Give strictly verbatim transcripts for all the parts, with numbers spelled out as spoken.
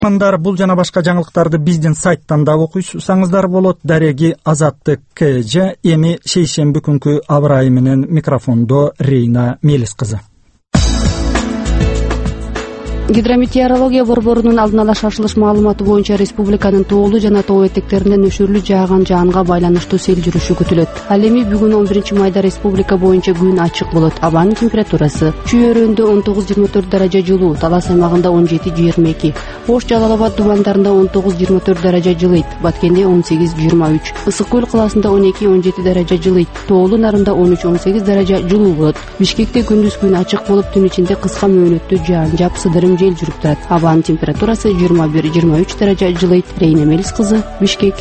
Мандар, бул жана башка жаңылыктарды биздин сайттан да окуйсаңыздар болот. Дареги Азаттык КЖ. Эми шейшемби күнкү абырайы менен микрофондо Рейна Мелис кызы. Гидрометеорология борборунун алдын ала шашылыш маалыматы боюнча республиканын тоолуу жана тоо этектеринде нөшөрлүү жааган жаанга байланыштуу сел жүрүшү күтүлөт. Ал эми бүгүн он биринчи майда республика боюнча күн ачык болот. Абанын температурасы Чүй өрөөнүндө он тогуз жыйырма төрт даража жылуу, Талас аймагында он жети жыйырма эки, Ош Жалал Абад дубандарында он тогуз жыйырма төрт даража жылыйт, Баткенде он сегиз жыйырма үч, Ысык көл калаасында он эки он жети даража жылыйт, Тоолуу Нарында он үч он сегиз даража жылуу болот. Бишкекте күндүз күн ачык болуп, түн ичинде кыска мөөнөттүү жаан жаап сыдырым жел жүрүп турат. Абанын температурасы жыйырма бир жыйырма үч даража жылыйт. Рейна Мелис кызы, Бишкек.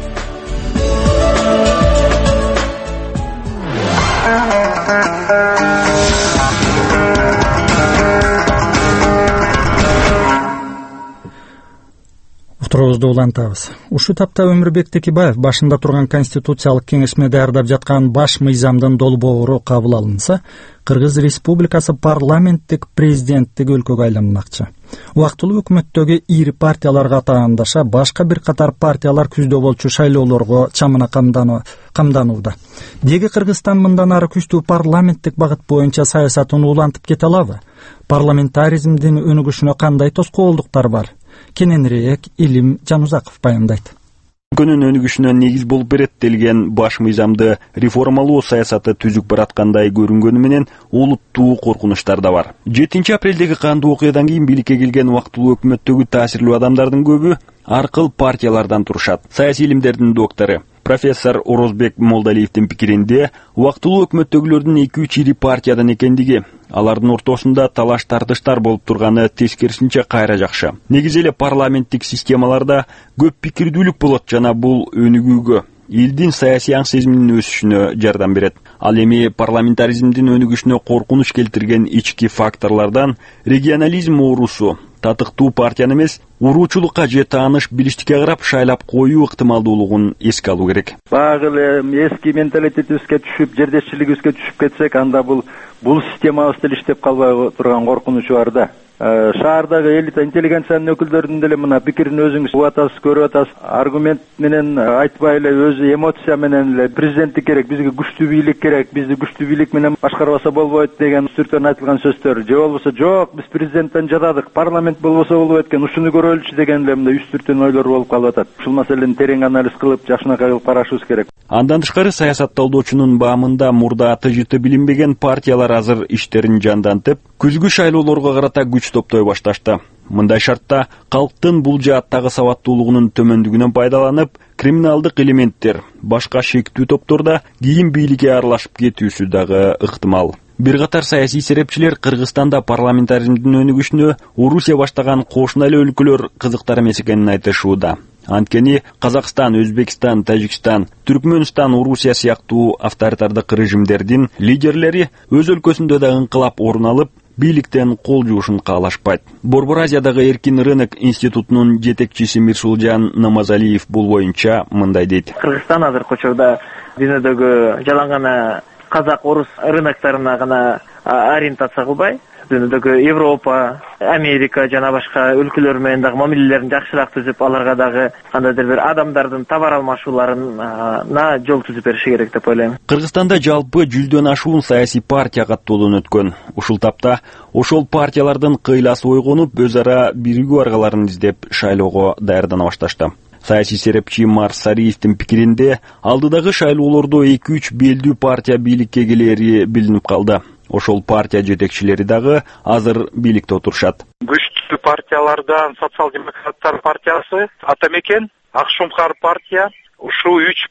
Уктуруубузду улантабыз. Ушул тапта Өмүрбек Текебаев башында турган Конституциялык кеңешме даярдап жаткан баш мыйзамдын долбоору кабыл алынса, Кыргыз Республикасы парламенттик президенттик өлкөгө айланмакчы. Убактылуу өкмөттөгү ири партияларга таандаша башка бир катар партиялар күздө болчу шайлоолорго чамына камданууда. Деги Кыргызстан мындан ары күчтүү парламенттик багыт боюнча саясатын улантып кете алабы? Парламентаризмдин өнүгүшүнө кандай тоскоолдуктар бар? Кененирээк Илим Жанузаков баяндайт. Өлкөнүн өнүгүшүнө негиз болуп берет делген баш мыйзамды реформалоо саясаты түзүк бараткандай көрүнгөнү менен олуттуу коркунучтар да бар. жетинчи апрелдеги кандуу окуядан кийин бийликке келген убактылуу өкмөттөгү таасирлүү адамдардын көбү аркыл партиялардан турушат. Саясий илимдердин доктору профессор Орозбек Молдалиевдин пикиринде, убактылуу өкмөттөгүлөрдүн эки үч ири партиядан экендиги, алардын ортосунда талаш тартыштар болуп турганы тескерисинче кайра жакшы. Негизи эле парламенттик системаларда көп пикирдүүлүк болот жана бул өнүгүүгө, элдин саясий аң сезиминин өсүшүнө жардам берет. Ал эми парламентаризмдин өнүгүшүнө коркунуч келтирген ички факторлордон регионализм оорусу, татыктуу партияны эмес, уруучулукка же тааныш билиштикке карап шайлап коюу ыктымалдуулугун эске алуу керек. Багы эле эски менталитетибизге түшүп, жердешчилигибизге түшүп кетсек, анда бул бул системабыз деле иштеп калбай турган коркунучу бар да. Шаардагы элита интеллигенциянын өкүлдөрүнүн деле мына пикирин өзүңүз угуп атасыз, көрүп атасыз. Аргумент менен айтпай эле өзү эмоция менен эле президенттик керек, бизге күчтүү бийлик керек, бизди күчтүү бийлик менен башкарбаса болбойт деген сүртөн айтылган сөздөр, же болбосо жок, биз президенттен жададык, парламент болбосо болбойт экен, ушуну көрөлүчү деген эле мындай үстүртөн ойлор болуп калып атат. Ушул маселени терең анализ кылып, жакшынакай кылып карашыбыз керек. Андан тышкары саясаттоодочунун баамында мурда тыжыты билинбеген партиялар азыр иштерин жандантып, күзгү шайлоолорго карата күч топтой башташты. Мындай шартта калктын бул жааттагы сабаттуулугунун төмөндүгүнөн пайдаланып, криминалдык элементтер, башка шектүү топторда кийин бийликке аралашып кетүүсү дагы ыктымал. Бир катар саясий серепчилер Кыргызстанда парламентаризмдин өнүгүшүнө Орусия баштаган кошуна эле өлкөлөр кызыктар эмес экенин айтышууда. Анткени Казакстан, Өзбекстан, Тажикстан, Түркмөнстан, Орусия сыяктуу авторитардык режимдердин лидерлери өз өлкөсүндө да ыңкылап орун алып, бийликтен кол жуушун каалашпайт. Борбор Азиядагы эркин рынок институтунун жетекчиси Мирсулжан Намазалиев бул боюнча мындай дейт. Кыргызстан азыркы учурда дүйнөдөгү жалаң гана казак, орус рыноктарына гана ориентация кылбай, дүйнөдөгү Европа, Америка жана башка өлкөлөр менен дагы мамилелерин жакшыраак түзүп, аларга дагы кандайдыр бир адамдардын товар алмашууларына жол түзүп бериши керек деп ойлойм. Кыргызстанда жалпы жүздөн ашуун саясий партия каттоолон өткөн. Ушул тапта ошол партиялардын кыйласы ойгонуп, өз ара биригүү аргаларын издеп шайлоого даярдана башташты. Саясий серепчи Марс Сариевдин пикиринде, алдыдагы шайлоолордо эки үч белдүү партия бийликке келери билинип калды. Ошол партия жетекчилери дагы азыр бийликте отурушат. Күчтүү партиялардан Социал-демократтар партиясы, Атамекен, Акшумкар партия, ушул үч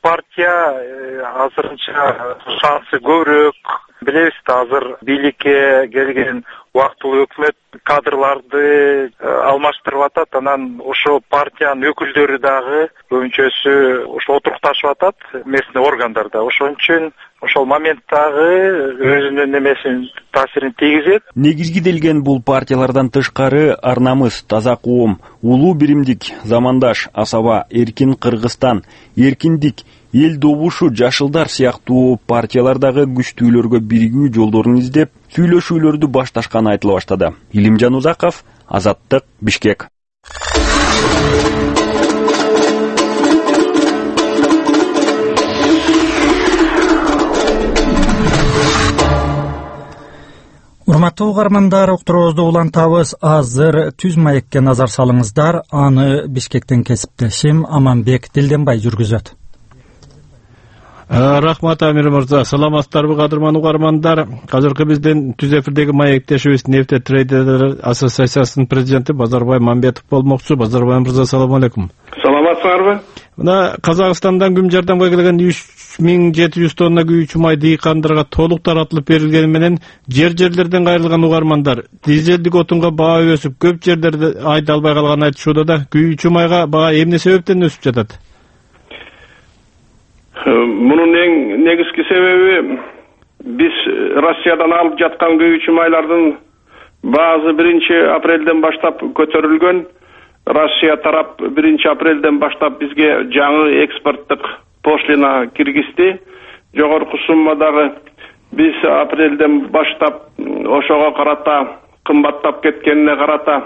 партия азырынча шансы көбүрөөк. Билебиз, азыр бийликке келген убактылуу өкмөт кадрларды алмаштырып атат, анан ошол партиянын өкүлдөрү дагы көбүнчөсү ошол отурукташып атат местный органдарда. Ошон үчүн ошол моменттагы өзүнүн эмесин таасирин тийгизет. Негизгиделген бул партиялардан тышкары Ар намыс, Таза коом, Улуу биримдик, Замандаш, Асаба, Эркин Кыргызстан, Эркиндик, Эл добушу, Жашылдар сыяктуу партиялардагы күчтүүлөргө биригүү жолдорун издеп, сүйлөшүүлөрдү башташканы айтыла баштады. Илим Жанузаков, Азаттык, Бишкек. Урматтуу угармандар, уктуруубузду улантабыз. Азыр түз маекке назар салыңыздар. Аны Бишкектен кесиптешим Аманбек Дилденбай жүргүзөт. Рахмат Амир мырза. Саламатсыздарбы кадырман угармандар. Азыркы биздин түз эфирдеги маектешибиз Нефте трейдерлер ассоциациясынын президенти Базарбай Мамбетов болмокчу. Базарбай мырза, салам алейкум. Саламатсыздарбы? Мына Казакстандан күн жардамга келген үч миң жети жүз тонна күйүүчү май дыйкандарга толук таратылып берилгени менен жер жерлерден кайрылган угармандар дизелдик отунга баа өсүп, көп жерлерде айдалбай калганын айтышууда да. Күйүүчү майга баа эмне себептен өсүп жатат? Мунун эң негизги себеби биз Россиядан алып жаткан күйүүчү майлардын баасы биринчи апрелден баштап көтөрүлгөн. Россия тарап биринчи апрелден баштап бизге жаңы экспорттук пошлина киргизди. Жогорку суммадагы биз апрелден баштап ошого карата кымбаттап кеткенине карата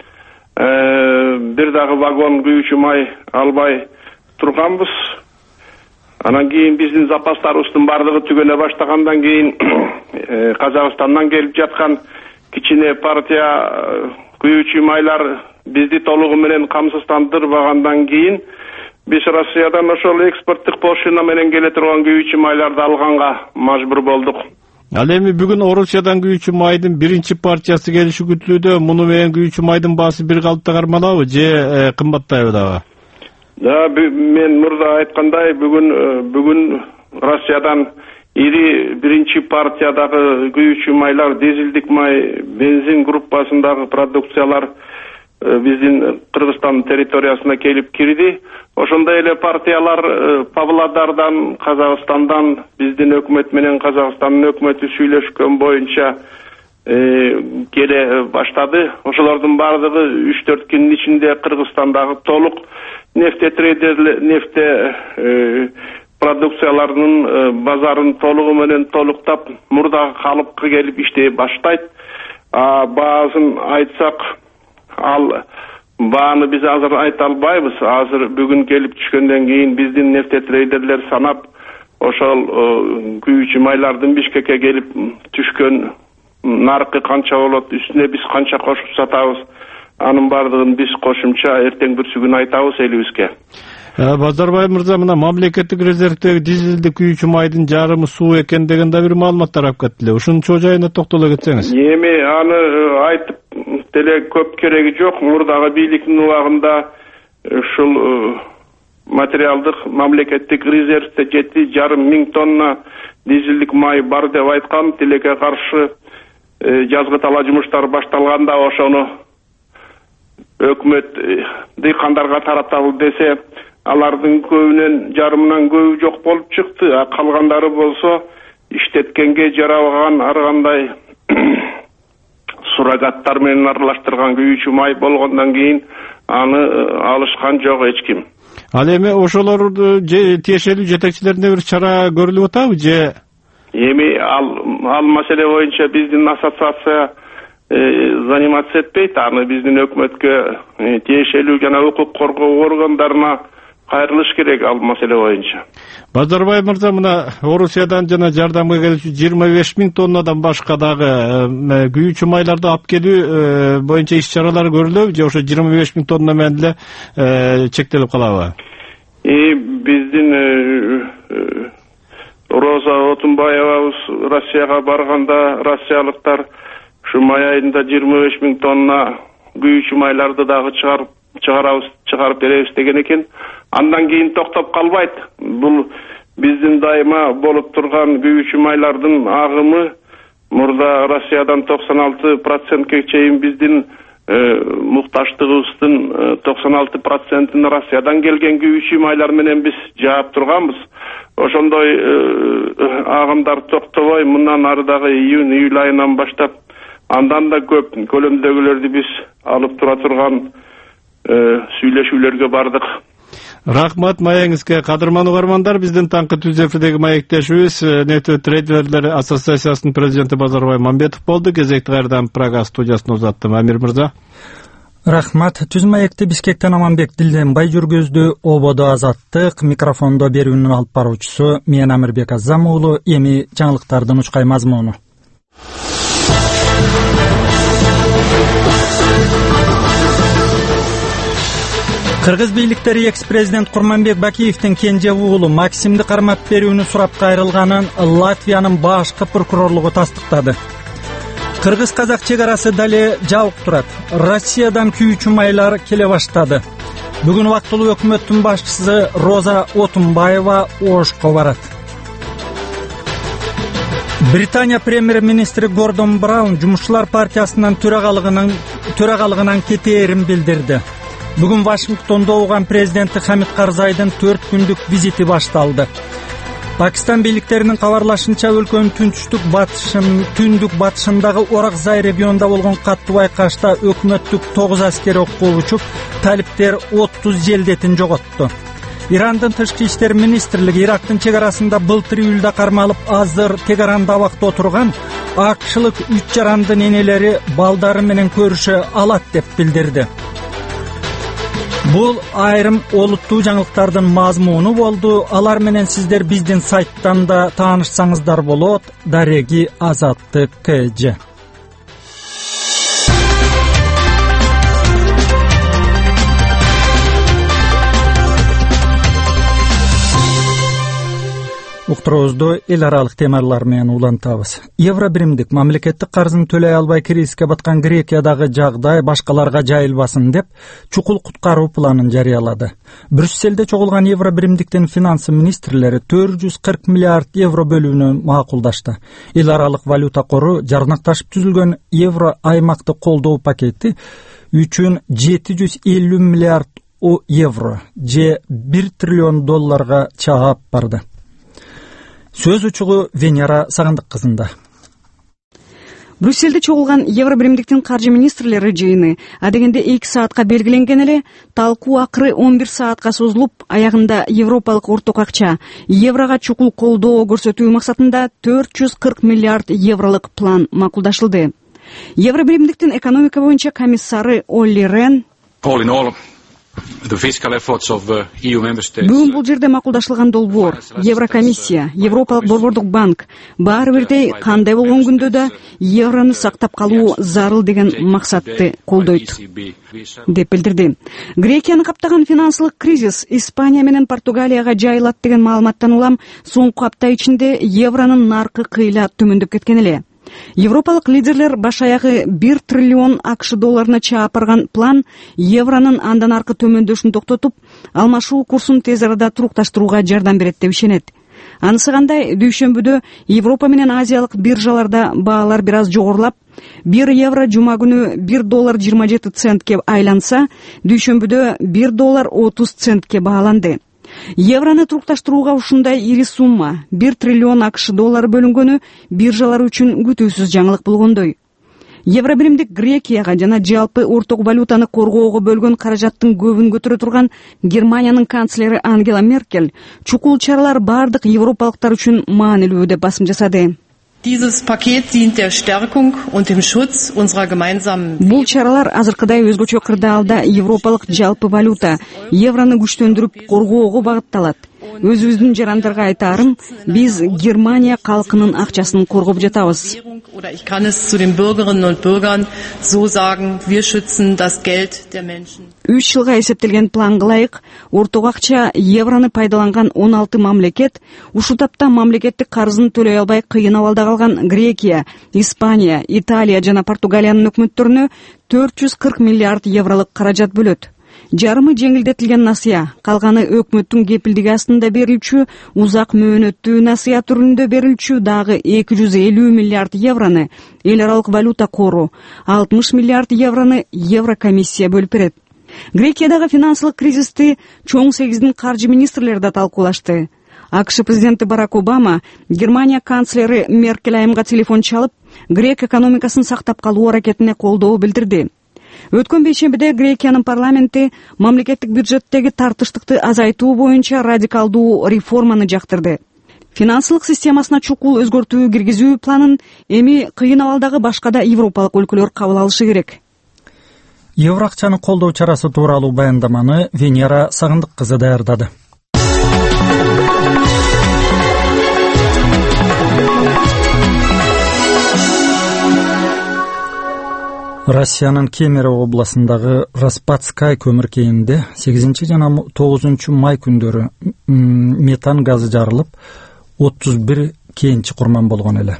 бир дагы вагон күйүүчү май албай турганбыз. Анан кийин биздин запастарыбыздын бардыгы түгөнө баштагандан кийин Казакстандан келип жаткан кичине партия күйүүчү майлар бизди толугу менен камсыздандырбагандан кийин биз Россиядан ошол экспорттук пошлина менен келе турган күйүүчү майларды алганга мажбур болдук. Ал эми бүгүн Орусиядан күйүүчү майдын биринчи партиясы келиши күтүлүүдө. Муну менен күйүүчү майдын баасы бир калыпта кармалабы же кымбаттайбы дагы? Да, мен мурда айткандай, бүгүн бүгүн Россиядан ири биринчи партиядагы күйүүчү майлар, дизелдик май, бензин группасындагы продукциялар биздин Кыргызстан территориясына келип кирди. Ошондой эле партиялар Павлодардан, Казакстандан биздин өкмөт менен Казакстандын өкмөтү сүйлөшкөн боюнча келе баштады. Ошолордун бардыгы үч төрт күндүн ичинде Кыргызстандагы толук нефте трейдерлер, нефте продукцияларынын базарын толугу менен толуктап, мурдагы калыпка келип иштей баштайт. Баасын айтсак, ал бааны биз азыр айта албайбыз. Азыр бүгүн келип түшкөндөн кийин биздин нефте трейдерлер санап, ошол күйүүчү майлардын Бишкекке келип түшкөн наркы канча болот, үстүнө биз канча кошуп сатабыз, анын бардыгын биз кошумча эртең бүрсүгүн айтабыз элибизге. Базарбай мырза, мына мамлекеттик резервдеги дизелдик күйүүчү майдын жарымы суу экен деген да бир маалымат тарап кетти. Ушунун чоо жайына токтоло кетсеңиз. Эми аны айтып деле көп кереги жок. Мурдагы бийликтин убагында ушул материалдык мамлекеттик резервде жети жарым миң тонна дизелдик май бар деп айткан. Тилекке каршы жазгы тала жумуштар башталганда ошону өкмөт дыйкандарга таратабыл десе, алардын көбүнөн жарымынан көбү жок болуп чыкты. Калгандары болсо иштеткенге жарабаган ар кандай суррогаттар менен аралаштырган күйүүчү май болгондон кийин аны алышкан жок эч ким. Ал эми ошолорду тиешелүү жетекчилерине бир чара көрүлүп атабы же? Эми ал ал маселе боюнча биздин ассоциация заниматься этпейт. Аны биздин өкмөткө тиешелүү жана укук коргоо органдарына кайрылыш керек ал маселе боюнча. Базарбай мырза, мына Орусиядан жана жардамга келүүчү жыйырма беш миң тоннадан башка дагы күйүүчү майларды алып келүү боюнча иш чаралар көрүлөбү же ошо жыйырма беш миң тонна менен эле чектелип калабы? Биздин Роза Отунбаевабыз Россияга барганда россиялыктар ушу май айында жыйырма беш миң тонна күйүүчү майларды дагы чыгарып чыгарабыз, чыгарып беребиз деген экен. Андан кийин токтоп калбайт. Бул биздин дайыма болуп турган күйүүчү майлардын агымы. Мурда Россиядан токсон алты процентке чейин биздин мукташтыгыбыздын токсон алты процентин Россиядан келген күйүүчү майлар менен биз жаап турганбыз. Ошондой агымдар токтобой, мындан ары дагы июнь июль айынан баштап андан да көп көлөмдөгүлөрдү биз алып тура турган сүйлөшүүлөргө бардык. Рахмат маегиңизге. Кадырман угармандар, биздин таңкы түз эфирдеги маектешибиз Нефте трейдерлер ассоциациясынын президенти Базарбай Мамбетов болду. Кезекти кайрадан Прага студиясына узаттым. Амир мырза. Рахмат. Түз маекти Бишкектен Аманбек Дилденбай жүргөздү. Ободо Азаттык, микрофондо берүүнүн алып баруучусу мен Амирбек Азам уулу. Эми жаңылыктардын учкай мазмуну. Кыргыз бийликтери экс-президент Курманбек Бакиевдин кенже уулу Максимди кармап берүүнү сурап кайрылганын Латвиянын башкы прокурорлугу тастыктады. Кыргыз-казак чек арасы дале жабык турат. Россиядан күйүүчү майлар келе баштады. Бүгүн убактылуу өкмөттүн башчысы Роза Отунбаева Ошко барат. Британия премьер-министри Гордон Браун жумушчулар партиясынын төрагалыгынын төрагалыгынан кетээрин билдирди. Бүгүн Вашингтондо уган президенти Хамид Карзайдын төрт күндүк визити башталды. Пакистан бийликтеринин кабарлашынча өлкөнүн түнчүстүк батышын, түндүк батышындагы Оракзай регионунда болгон каттуу айкашта өкмөттүк тогуз аскери окко учуп, талиптер отуз желдетин жоготту. Ирандын тышкы иштер министрлиги Ирактын чек арасында былтыр июлда кармалып, азыр Тегаранда абакта отурган акшылык үч жарандын энелери балдары менен көрүшө алат деп билдирди. Бул айрым олуттуу жаңылыктардын мазмуну болду. Алар менен сиздер биздин сайттан да таанышсаңыздар болот. Дареги Азаттык КЖ. Уктуруубузду эл аралык темалар менен улантабыз. Евро биримдик мамлекеттик карзын төлөй албай кризиске баткан Грекиядагы жагдай башкаларга жайылбасын деп чукул куткаруу планын жарыялады. Брюсселде чогулган евро биримдиктин финансы министрлери төрт жүз кырк миллиард евро бөлүүнү макулдашты. Эл аралык валюта кору жарнакташып түзүлгөн евро аймакты колдоо пакети үчүн жети жүз элүү миллиард евро же бир триллион долларга чаап барды. Сөз учугу Венера Сагындык кызында. Брюсселде чогулган евро биримдиктин каржы министрлери жыйыны адегенде эки саатка белгиленген эле, талкуу акыры он бир саатка созулуп, аягында европалык орток акча еврога чукул колдоо көрсөтүү максатында төрт жүз кырк миллиард евролук план макулдашылды. Евро биримдиктин экономика боюнча комиссары Олли Рен Бүгүн бул жерде макулдашылган долбоор, Еврокомиссия, Европалык борбордук банк баары бирдей кандай болгон күндө да еврону сактап калуу зарыл деген максатты колдойт деп билдирди. Грекияны каптаган финансылык кризис Испания менен Португалияга жайылат деген маалыматтан улам соңку апта ичинде евронун наркы кыйла төмөндөп кеткен эле. Европалык лидерлер баш аягы бир триллион акш долларына чаап барган план евронун андан аркы төмөндөшүн токтотуп, алмашуу курсун тез арада турукташтырууга жардам берет деп ишенет. Анысы кандай, дүйшөмбүдө Европа менен Азиялык биржаларда баалар бир аз жогорулап, бир евро жума күнү бир доллар жыйырма жети центке айланса, дүйшөмбүдө бир доллар отуз центке бааланды. Евроны турукташтырууга ушундай ири сумма бир триллион акш доллары бөлүнгөнү биржалар үчүн күтүүсүз жаңылык болгондой. Евро биримдик Грекияга жана жалпы орток валютаны коргоого бөлгөн каражаттын көбүн көтөрө турган Германиянын канцлери Ангела Меркель чукул чаралар бардык европалыктар үчүн маанилүү деп басым жасады. Dieses Paket dient der Stärkung und dem Schutz unserer gemeinsamen. Бул чаралар азыркыдай өзгөчө кырдаалда европалык жалпы валюта еврону күчтөндүрүп коргоого багытталат. Өзүбүздүн жарандарга айтарым, биз Германия калкынын акчасын коргоп жатабыз. Oder ich kann es zu den Bürgerinnen und Bürgern so sagen, wir schützen das Geld der Menschen. үч жылга эсептелген планга ылайык, орток акча еврону пайдаланган он алты мамлекет, ушул тапта мамлекеттик карызын төлөй албай кыйын абалда калган Грекия, Испания, Италия жана Португалиянын өкмөттөрүнө төрт жүз кырк миллиард евролук каражат бөлөт. Жарымы жеңилдетилген насыя, калганы өкмөттүн кепилдиги астында берилчү, узак мөөнөттүү насыя түрүндө берилчү дагы эки жүз элүү миллиард еврону эл аралык валюта кору, алтымыш миллиард еврону Еврокомиссия бөлүп берет. Грекиядагы финансылык кризисти чоң сегиздин каржы министрлери да талкуулашты. акш президенти Барак Обама Германия канцлери Меркель айымга телефон чалып, грек экономикасын сактап калуу аракетине колдоо билдирди. Өткөн бейшембиде Грекиянын парламенти мамлекеттик бюджеттеги тартыштыкты азайтуу боюнча радикалдуу реформаны жактырды. Финансылык системасына чукул өзгөртүү киргизүү планын эми кыйын абалдагы башка да европалык өлкөлөр кабыл алышы керек. Евро акчаны колдоо чарасы тууралуу баяндаманы Венера Сагындык кызы даярдады. Россиянын Кемерово областындагы Распадскай көмүр кенинде сегизинчи жана тогузунчу май күндөрү метан газы жарылып, отуз бир кенчи курман болгон эле.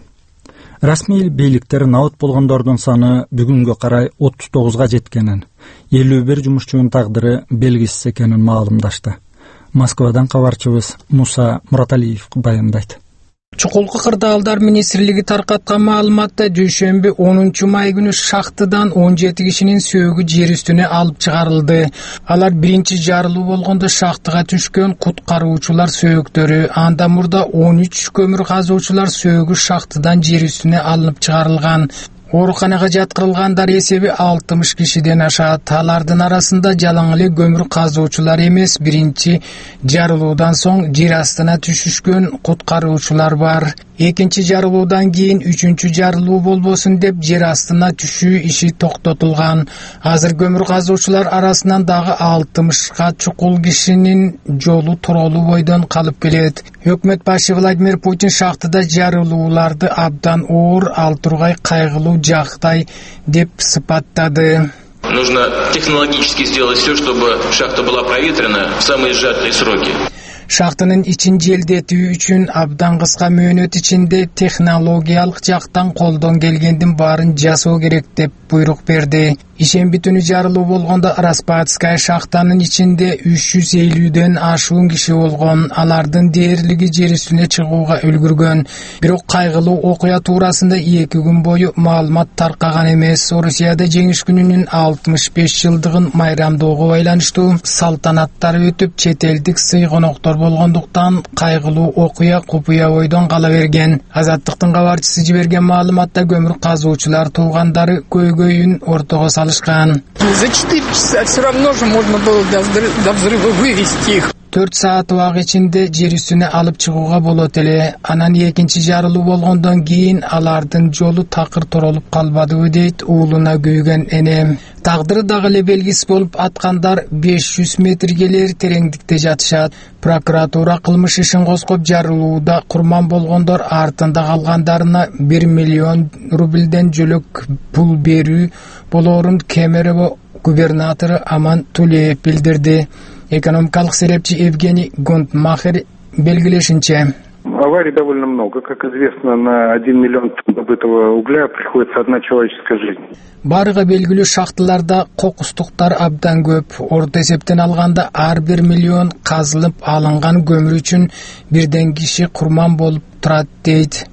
Расмий бийликтер наут болгондордун саны бүгүнгө карай отуз тогузга жеткенин, элүү бир жумушчунун тагдыры белгисиз экенин маалымдашты. Москвадан кабарчыбыз Муса Мураталиев баяндайт. Чукулку кырдаалдар министрлиги таркаткан маалыматта дүйшөмбү онунчу май күнү шахтадан он жети кишинин сөөгү жер үстүнө алып чыгарылды. Алар биринчи жарылуу болгондо шахтага түшкөн куткаруучулар сөөгүттөрү, анда мурда он үч көмүр казуучулар сөөгү шахтадан жер үстүнө алынып чыгарылган. Ооруканага жаткырылгандар эсеби алтымыш кишиден ашат. Алардын арасында жалаң эле көмүр казуучулар эмес, биринчи жарылуудан соң жер астына түшүшкөн куткаруучулар бар. Экинчи жарылуудан кийин үчүнчү жарылуу болбосун деп жер астына түшүү иши токтотулган. Азыр көмүр казуучулар арасынан дагы алтымышка чукул кишинин жолу тууралуу бойдон калып келет. Өкмөт башы Владимир Путин шахтада жарылууларды абдан оор, ал тургай кайгылуу жагдай деп сыпаттады. Нужно технологически сделать все, чтобы шахта была проветрена в самые сжатые сроки. Шахтанын ичин желдетүү үчүн абдан кыска мөөнөт ичинде технологиялык жактан колдон келгендин баарын жасоо керек деп буйрук берди. Ишемби түнү жарылуу болгондо Распадская шахтанын ичинде үч жүз элүүдөн ашуун киши болгон. Алардын дээрлиги жер үстүнө чыгууга үлгүргөн. Бирок кайгылуу окуя туурасында эки күн бою маалымат таркаган эмес. Орусияда жеңиш күнүнүн алтымыш беш жылдыгын майрамдоого байланыштуу салтанаттар өтүп, чет элдик сый коноктор болгондуктан кайгылуу окуя купуя бойдон кала берген. Азаттыктын кабарчысы жиберген маалыматта көмүр казуучулар туугандары көйгөйүн ортого салышкан. За четыре часа все равно же можно было до взрыва вывести их. төрт саат убак ичинде жер үстүнө алып чыгууга болот эле. Анан экинчи жарылуу болгондон кийин алардын жолу такыр торолуп калбадыбы дейт уулуна күйгөн эне. Тагдыры дагы эле белгисиз болуп, аткандар беш жүз метргелер тереңдикте жатышат. Прокуратура кылмыш ишин козгоп, жарылууда курман болгондор артында калгандарына бир миллион рубльден жөлөк пул берүү болоорун Кемерово губернатору Аман Тулеев билдирди. Экономикалык серепчи Евгений Гонтмахер белгилешинче, аварий довольно много. Как известно, на один миллион тонн добытого угля приходится одна человеческая жизнь. Барыга белгилүү шахталарда кокустуктар абдан көп. Орто эсептен алганда ар бир миллион казылып алынган көмүр үчүн бирден киши курман болуп турат дейт.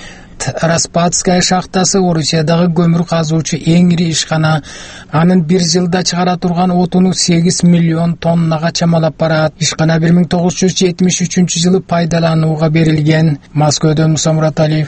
Распадская шахтасы Орусиядагы көмүр казуучу эң ири ишкана. Анын бир жылда чыгара турган отуну сегиз миллион тоннага чамалап барат. Ишкана бир миң тогуз жүз жетимиш үчүнчү жылы пайдаланууга берилген. Москвадан Муса Мураталиев.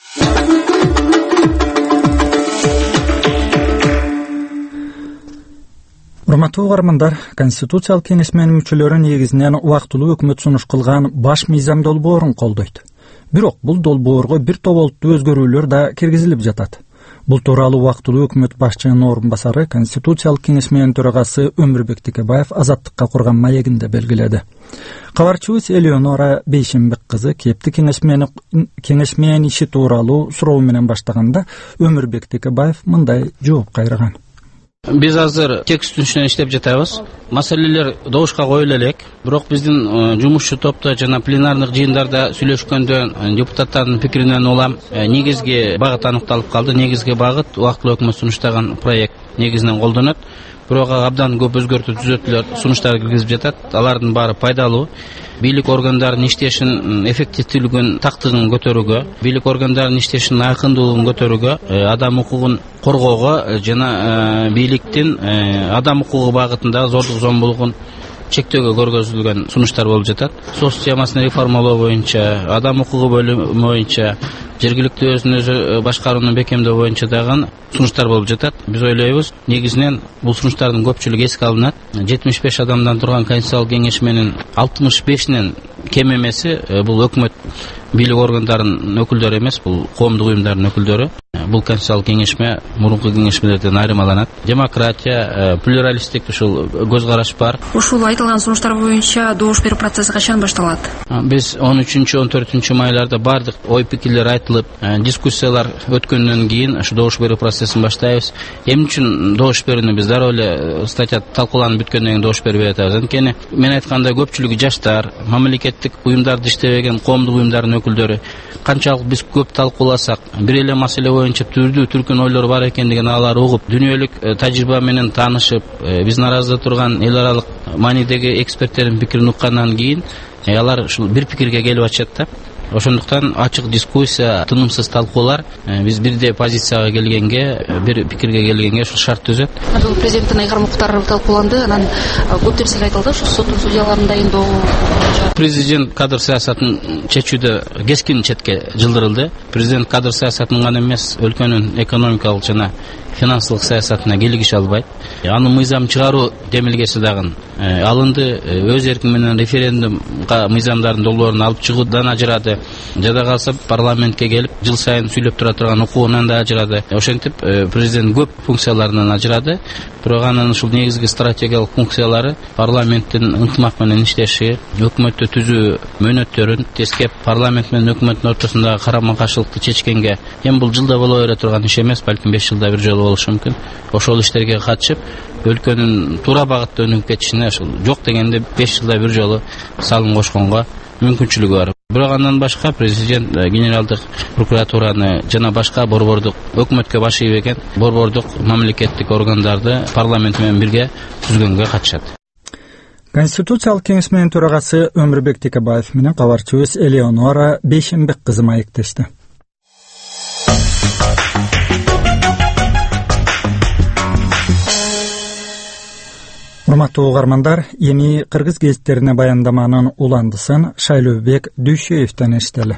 Урматтуу угармандар, Конституциялык кеңешменин мүчөлөрү негизинен убактылуу өкмөт сунуш кылган баш мыйзам долбоорун колдойт. Бирок бул долбоорго бир топ олуттуу өзгөрүүлөр да киргизилип жатат. Бул тууралуу убактылуу өкмөт башчынын орун басары Конституциялык кеңешменин төрагасы Өмүрбек Текебаев Азаттыкка курган маегинде белгиледи. Кабарчыбыз Элеонора Бейшенбек кызы кепти кеңешмен иши тууралуу суроо менен баштаганда Өмүрбек Текебаев мындай жооп кайрыган. Биз азыр текст үстүнөн иштеп жатабыз. Маселелер добушка коюла элек. Бирок биздин жумушчу топто жана пленардык жыйындарда сүйлөшкөндө депутаттардын пикиринен улам негизги багыт аныкталып калды. Негизги багыт убактылуу өкмөт сунуштаган проект негизинен колдонот. Бирок абдан көп өзгөртүү түзөтүүлөр сунуштар киргизип жатат. Алардын баары пайдалуу. Бийлик органдарынын иштешинин эффективдүүлүгүн, тактыгын көтөрүүгө, бийлик органдарынын иштешинин айкындуулугун көтөрүүгө, адам укугун коргоого жана бийликтин адам укугу багытында зордук зомбулугун чектөөгө көргөзүлгөн сунуштар болуп жатат. Сот системасын реформалоо боюнча, адам укугу бөлүмү боюнча, жергиликтүү өзүн өзү башкарууну бекемдөө боюнча дагы сунуштар болуп жатат. Биз ойлойбуз, негизинен бул сунуштардын көпчүлүгү эске алынат. жетимиш беш адамдан турган Конституциялык кеңешменин алтымыш бешинен кем эмеси бул өкмөт бийлик органдарынын өкүлдөрү эмес, бул коомдук уюмдардын өкүлдөрү. бул конституциялык кеңешме мурунку кеңешмелерден айырмаланат. Демократия, плюралисттик ушул көз караш бар. Ушул айтылган сунуштар боюнча добуш берүү процесси качан башталат? Биз он үчүнчү он төртүнчү майларда бардык ой пикирлер айтылып, дискуссиялар өткөндөн кийин ушу добуш берүү процессин баштайбыз. Эмне үчүн добуш берүүнү биз дароо эле статья талкууланып бүткөндөн кийин добуш берип атабыз? Анткени мен айткандай көпчүлүгү жаштар, мамлекеттик уюмдарды иштебеген коомдук уюмдардын өкүлдөрү. Канчалык биз көп талкууласак, бир эле маселе боюнча түрдүү түркүн ойлор бар экендигин алар угуп, дүйнөлүк тажрыйба менен таанышып, биздин арабызда турган эл аралык маанидеги эксперттердин пикирин уккандан кийин алар ушул бир пикирге келип атышат да. Ошондуктан ачык дискуссия, тынымсыз талкуулар биз бирдей позицияга келгенге, бир пикирге келгенге ушул шарт түзөт. Бул президенттин айгар укуктары талкууланды, анан көп нерсе айтылды, ушу сот судьяларын дайындоо. Президент кадр саясатын чечүүдө кескин четке жылдырылды. Президент кадр саясатын гана эмес, өлкөнүн экономикалык жана финансылык саясатына келигише албайт. Аны мыйзам чыгаруу демилгеси дагы алынды. Өз эркин менен референдумга мыйзамдардын долбоорун алып чыгуудан ажырады. Жада калса парламентке келип жыл сайын сүйлөп тура турган укугунан да ажырады. Ошентип президент көп функцияларынан ажырады. Бирок анын ушул негизги стратегиялык функциялары парламенттин ынтымак менен иштеши, өкмөттү түзүү мөөнөттөрүн тескеп, парламент менен өкмөттүн ортосундагы карама-каршылыкты чечкенге, эми бул жылда боло бере турган иш эмес, балким беш жылда бир жолу болушу мүмкүн. Ошол иштерге катышып, өлкөнүн туура багытта өнүгүп кетишине ошол жок дегенде беш жылда бир жолу салым кошконго мүмкүнчүлүгү бар. Бирок андан башка президент генералдык прокуратураны жана башка борбордук өкмөткө баш ийбеген борбордук мамлекеттик органдарды парламент менен бирге түзгөнгө катышат. Конституциялык кеңешменин төрагасы Өмүрбек Текебаев менен кабарчыбыз Элеонора Бейшенбек кызы маектешти. Урматтуу угармандар, эми кыргыз гезиттерине баяндаманын уландысын Шайлообек Дүйшөевден эстели.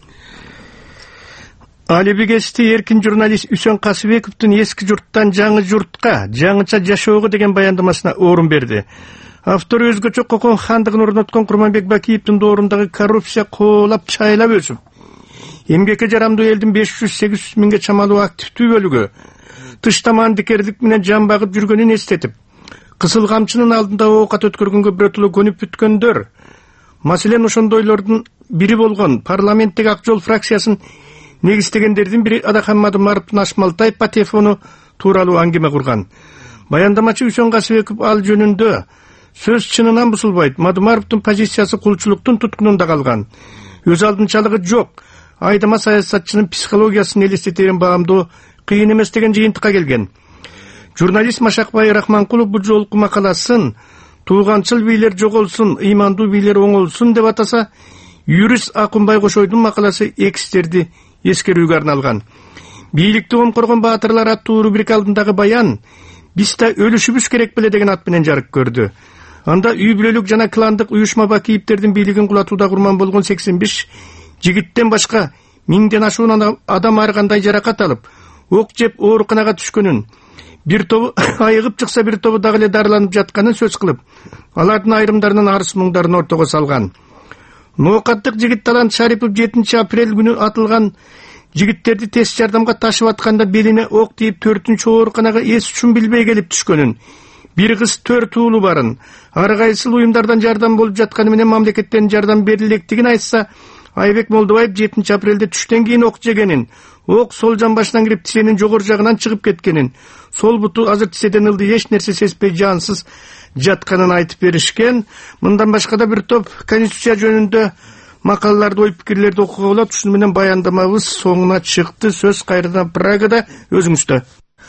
Алиби гезити эркин журналист Үсөн Касыбековдун эски журттан жаңы журтка, жаңыча жашоого деген баяндамасына орун берди. Автор өзгөчө кокон хандыгын орноткон Курманбек Бакиевдин доорундагы коррупция коолап чайлап өсүп, эмгекке жарамдуу элдин беш жүз сегиз жүз миңге чамалуу активдүү бөлүгү тыштамандикерлик менен жан багып жүргөнүн эстетип, кысыл камчынын алдында оокат өткөргөнгө биротоло көнүп бүткөндөр, маселен ошондойлордун бири болгон парламенттеги Ак Жол фракциясын негиздегендердин бири Адахан Мадумаровдун Ашмалтай по телефону тууралуу аңгеме курган. Баяндамачы Үсөн Касыбеков ал жөнүндө сөз чынынан бузулбайт, Мадумаровдун позициясы кулчулуктун туткунунда калган, өз алдынчалыгы жок, айдама саясатчынын психологиясын элестетээрин баамдоо кыйын эмес деген жыйынтыкка келген. Журналист Машакбай Рахманкулов бул жолку макаласын тууганчыл бийлер жоголсун, ыймандуу бийлер оңолсун деп атаса, юрист Акунбай Кошойдун макаласы экстерди эскерүүгө арналган. Бийликти комкоргон баатырлар аттуу рубрика алдындагы баян биз да өлүшүбүз керек беле деген ат менен жарык көрдү. Анда үй бүлөлүк жана кландык уюшма Бакиевдердин бийлигин кулатууда курман болгон сексен беш жигиттен башка миңден ашуун адам ар кандай жаракат алып, ок жеп ооруканага түшкөнүн, бир тобу айыгып чыкса, бир тобу дагы эле дарыланып жатканын сөз кылып, алардын айрымдарынын арыз муңдарын ортого салган. Ноокаттык жигит Талант Шарипов жетинчи апрель күнү атылган жигиттерди тез жардамга ташып атканда белине ок тийип төртүнчү ооруканага эс үчүн билбей келип түшкөнүн, бир кыз төрт уулу барын, ар кайсыл уюмдардан жардам болуп жатканы менен мамлекеттен жардам берилектигин айтса, Айбек Молдобаев жетинчи апрелде түштөн кийин ок жегенин, ок сол жан башынан кирип тисенин жогору жагынан чыгып кеткенин, сол буту азыр тиседен ылды эч нерсе сезбей жансыз жатканын айтып беришкен. Мындан башка да бир топ конституция жөнүндө макалаларды, ой пикирлерди окууга болот. Ушуну менен баяндамабыз соңуна чыкты. Сөз кайрадан Прагада, өзүңүздө.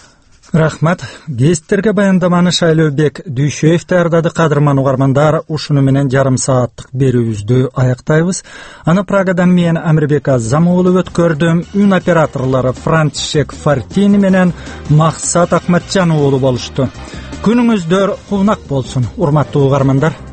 Рахмат. Гезиттерге баяндаманы Шайлообек Дүйшөев даярдады. Кадырман угармандар, ушуну менен жарым сааттык берүүбүздү аяктайбыз. Аны Прагадан мен Амирбек Азамуулу өткөрдүм. Үн операторлору Францишек Фартини менен Максат Акматжан уулу болушту. Күнүңүздөр кулнак болсун, урматтуу угармандар.